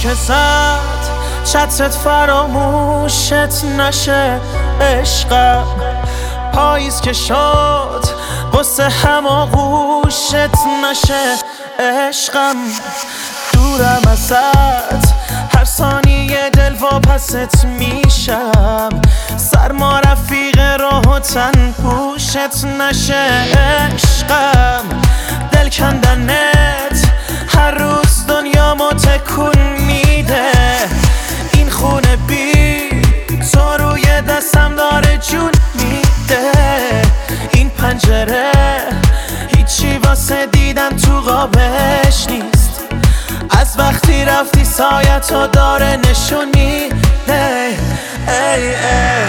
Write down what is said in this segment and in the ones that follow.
که زد چترت فراموشت نشه عشقم، پاییز که شد قصه هماغوشت نشه عشقم. دورم ازت هر ثانیه دل واپست میشم، سرما رفیق راه و تن پوشت نشه عشقم. دل کندنت هر روز دنیامو تکون میده، این خونه بی تو روی دستم داره جون میده. این پنجره هیچی واسه دیدن تو قابش نیست، از وقتی رفتی سایتو داره نشون میده. ای ای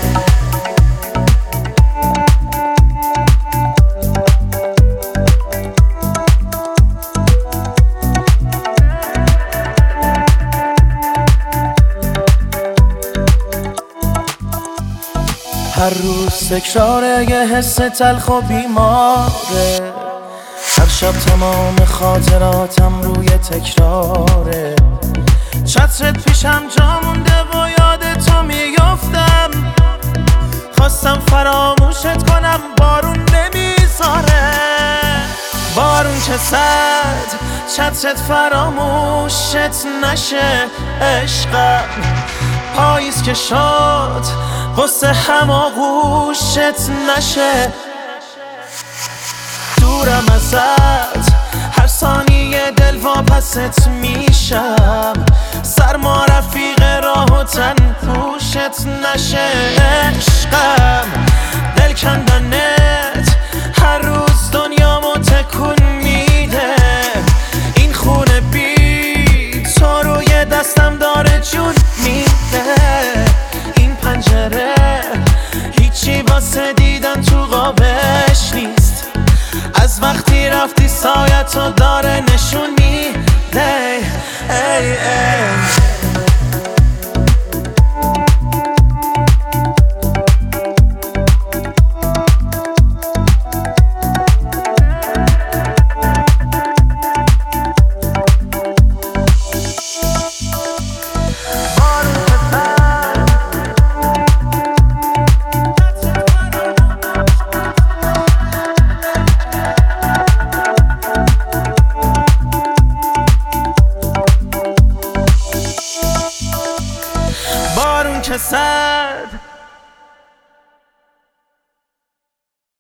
هر روز تکراره یه حس تلخ و بیماره، هر شب تمام خاطراتم روی تکراره. چترت پیشم جا مونده و یاد تو میافتم، خواستم فراموشت کنم بارون نمیذاره. بارون که زد چترت فراموشت نشه عشقم، پاییز که شد قصه هماغوشت نشه. دورم ازت هر ثانیه دل واپست میشم، سرما رفیق راه و تن پوشت نشه عشقم. دل کندنت هر روز دنیامو تکون میده، این خونه بی تو روی دستم داره جون میده. این پنجره هیچی واسه دیدن تو قابش نیست، از وقتی رفتی سایتو داره نشون میده. ای ای